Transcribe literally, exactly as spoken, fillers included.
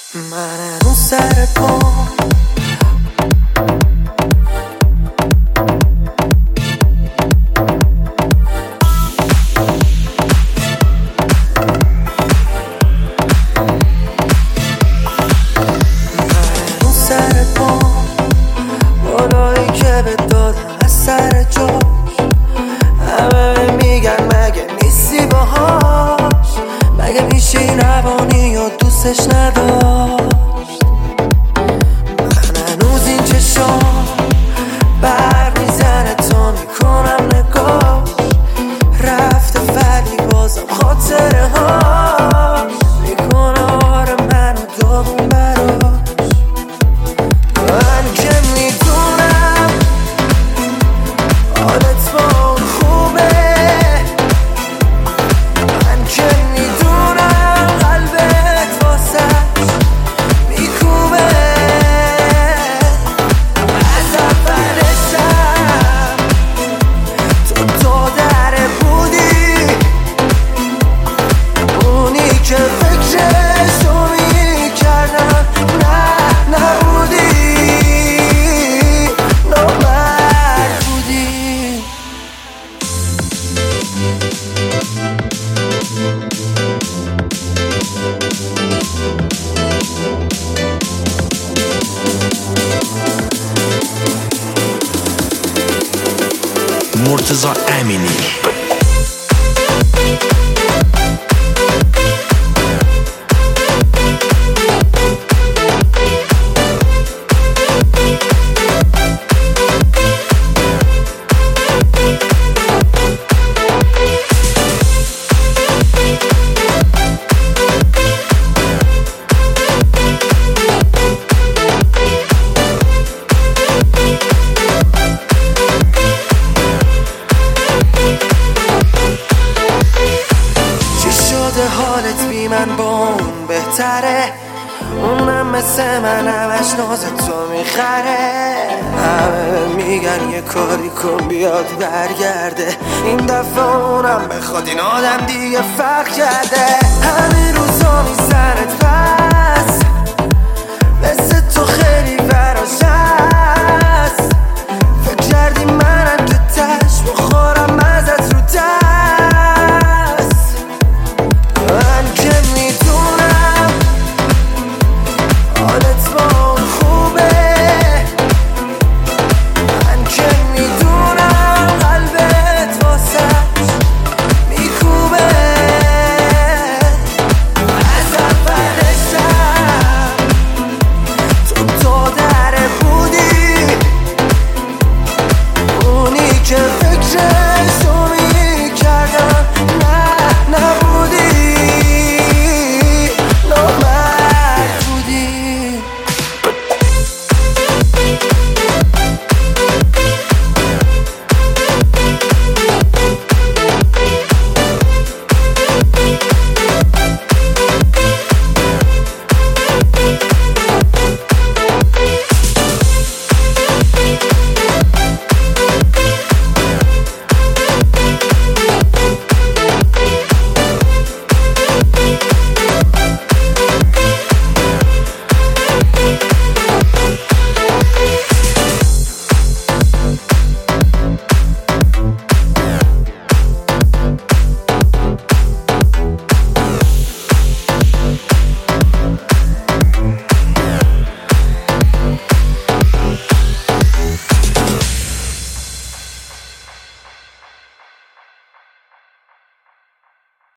من اون سر پام سر جاش همه میگن مگه نیستی باهاش، مگه میشه این روانی و دوستش نداشت. من هنوز این چشام بر میزنه تا میکنم نگاه رفته ولی بازم خاطره هاش میکنه آره منو داغون براش. من که میدونم حالت با اون خوبه، من که میدونم قلبت واسش میکوبه. از اولشم تو دادره بودی، اونی که فکرشو میکردم نه نبودی، نامرد بودی. مرتضی امینی حالت بی من با اون بهتره، اونم مثل من همش ناز تو میخره. همه میگن یه کاری کن بیاد برگرده، این دفعه اونم بخواد این آدم دیگه فرق کرده. همین روزا